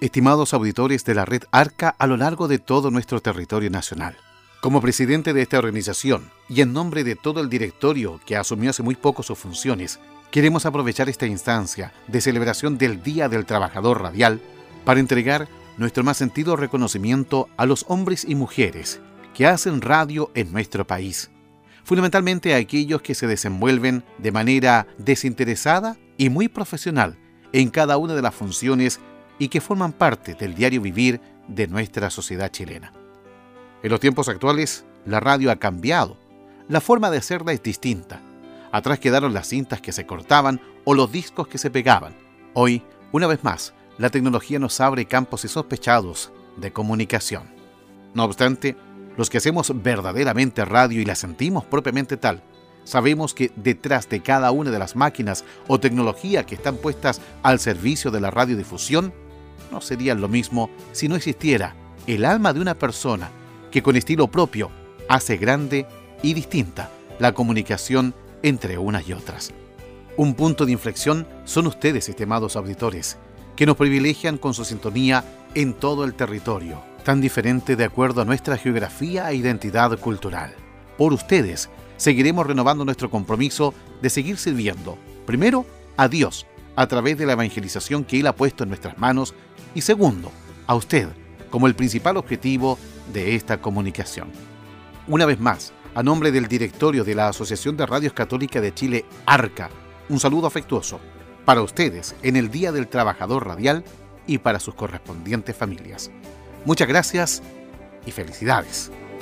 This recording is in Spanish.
estimados auditores de la red Arca a lo largo de todo nuestro territorio nacional. Como presidente de esta organización y en nombre de todo el directorio que asumió hace muy poco sus funciones, queremos aprovechar esta instancia de celebración del Día del Trabajador Radial para entregar nuestro más sentido reconocimiento a los hombres y mujeres que hacen radio en nuestro país, fundamentalmente a aquellos que se desenvuelven de manera desinteresada y muy profesional en cada una de las funciones y que forman parte del diario vivir de nuestra sociedad chilena. En los tiempos actuales, la radio ha cambiado. La forma de hacerla es distinta. Atrás quedaron las cintas que se cortaban o los discos que se pegaban. Hoy, una vez más, la tecnología nos abre campos insospechados de comunicación. No obstante, los que hacemos verdaderamente radio y la sentimos propiamente tal, sabemos que detrás de cada una de las máquinas o tecnología que están puestas al servicio de la radiodifusión, no serían lo mismo si no existiera el alma de una persona que con estilo propio hace grande y distinta la comunicación entre unas y otras. Un punto de inflexión son ustedes, estimados auditores, que nos privilegian con su sintonía en todo el territorio, tan diferente de acuerdo a nuestra geografía e identidad cultural. Por ustedes, seguiremos renovando nuestro compromiso de seguir sirviendo, primero, a Dios, a través de la evangelización que Él ha puesto en nuestras manos, y segundo, a usted, como el principal objetivo de esta comunicación. Una vez más, a nombre del directorio de la Asociación de Radios Católicas de Chile, ARCA, un saludo afectuoso para ustedes en el Día del Trabajador Radial y para sus correspondientes familias. Muchas gracias y felicidades.